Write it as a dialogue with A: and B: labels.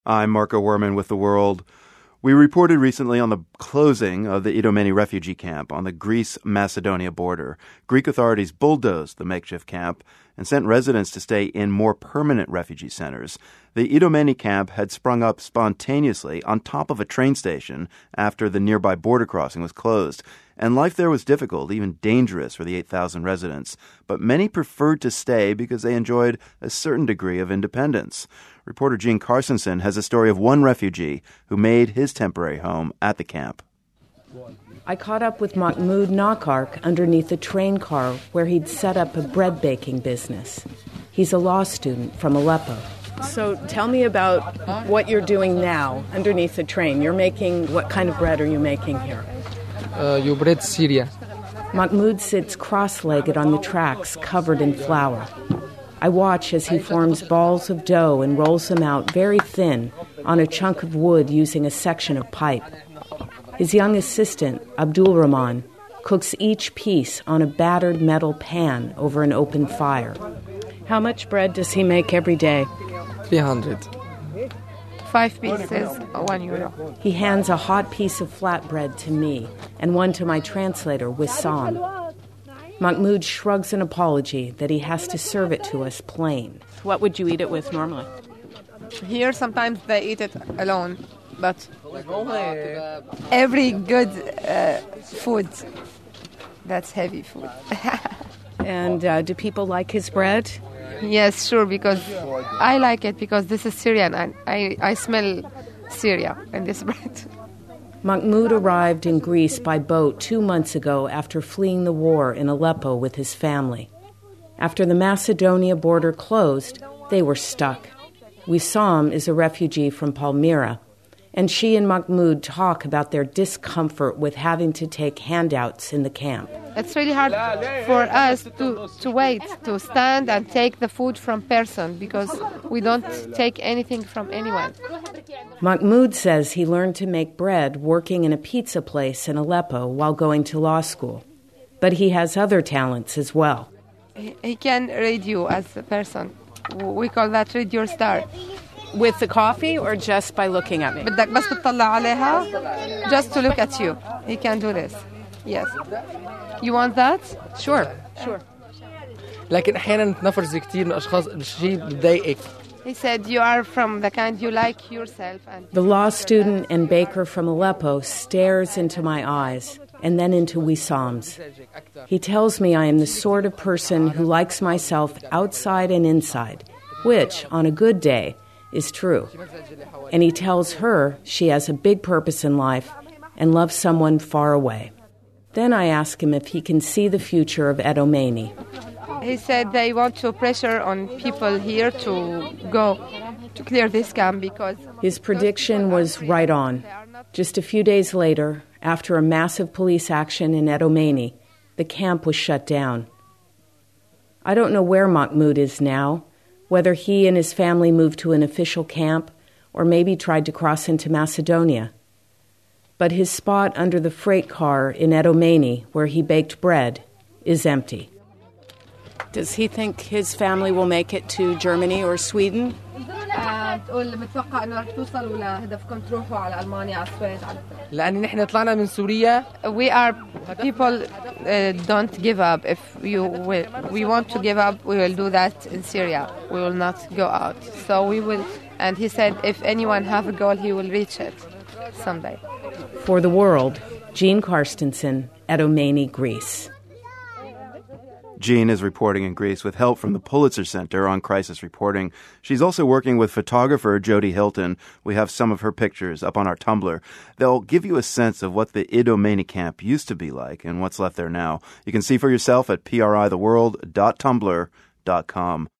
A: I'm Marco Werman with The World. We reported recently on the closing of the Idomeni refugee camp on the Greece-Macedonia border. Greek authorities bulldozed the makeshift camp and sent residents to stay in more permanent refugee centers. The Idomeni camp had sprung up spontaneously on top of a train station after the nearby border crossing was closed. And life there was difficult, even dangerous for the 8,000 residents. But many preferred to stay because they enjoyed a certain degree of independence. Reporter Gene Carstensen has a story of one refugee who made his temporary home at the camp.
B: I caught up with Mahmoud Nakark underneath a train car where he'd set up a bread baking business. He's a law student from Aleppo. So tell me about what you're doing now underneath the train. You're making, what kind of bread are you making here?
C: Your bread Syria.
B: Mahmoud sits cross-legged on the tracks covered in flour. I watch as he forms balls of dough and rolls them out very thin on a chunk of wood using a section of pipe. His young assistant, Abdul Rahman, cooks each piece on a battered metal pan over an open fire. How much bread does he make every day?
C: 300.
D: 5 pieces, €1.
B: He hands a hot piece of flatbread to me and one to my translator, Wissam. Mahmoud shrugs an apology that he has to serve it to us plain. What would you eat it with normally?
D: Here sometimes they eat it alone, but every good food, that's heavy food.
B: And do people like his bread?
D: Yes, sure, because I like it because this is Syrian and I smell Syria in this bread.
B: Mahmoud arrived in Greece by boat 2 months ago after fleeing the war in Aleppo with his family. After the Macedonia border closed, they were stuck. Wissam is a refugee from Palmyra, and she and Mahmoud talk about their discomfort with having to take handouts in the camp.
D: It's really hard for us to wait, to stand and take the food from person because we don't take anything from anyone.
B: Mahmoud says he learned to make bread working in a pizza place in Aleppo while going to law school. But he has other talents as well.
D: He can read you as a person. We call that read your star.
B: With the coffee or just by looking at me?
D: بدك بس تطلع عليها just to look at you. He can do this. Yes. You want that?
B: Sure.
C: لكن أحيانا نتنفرز كتير من أشخاص الشيء بضايقك.
D: He said you are from the kind you like yourself. And
B: the law student and baker from Aleppo stares into my eyes and then into Wissam's. He tells me I am the sort of person who likes myself outside and inside, which, on a good day, is true. And he tells her she has a big purpose in life and loves someone far away. Then I ask him if he can see the future of Idomeni.
D: He said they want to pressure on people here to go to clear this camp because...
B: His prediction was right on. Just a few days later, after a massive police action in Idomeni, the camp was shut down. I don't know where Mahmoud is now, whether he and his family moved to an official camp or maybe tried to cross into Macedonia. But his spot under the freight car in Idomeni, where he baked bread, is empty. Does he think his family will make it to Germany or Sweden?
C: لأن نحن طلعنا من سوريا.
D: We are people don't give up. If we want to give up, we will do that in Syria. We will not go out. So we will. And he said, if anyone have a goal, he will reach it someday.
B: For The World, Gene Carstensen, Idomeni, Greece.
A: Jean is reporting in Greece with help from the Pulitzer Center on crisis reporting. She's also working with photographer Jody Hilton. We have some of her pictures up on our Tumblr. They'll give you a sense of what the Idomeni camp used to be like and what's left there now. You can see for yourself at pritheworld.tumblr.com.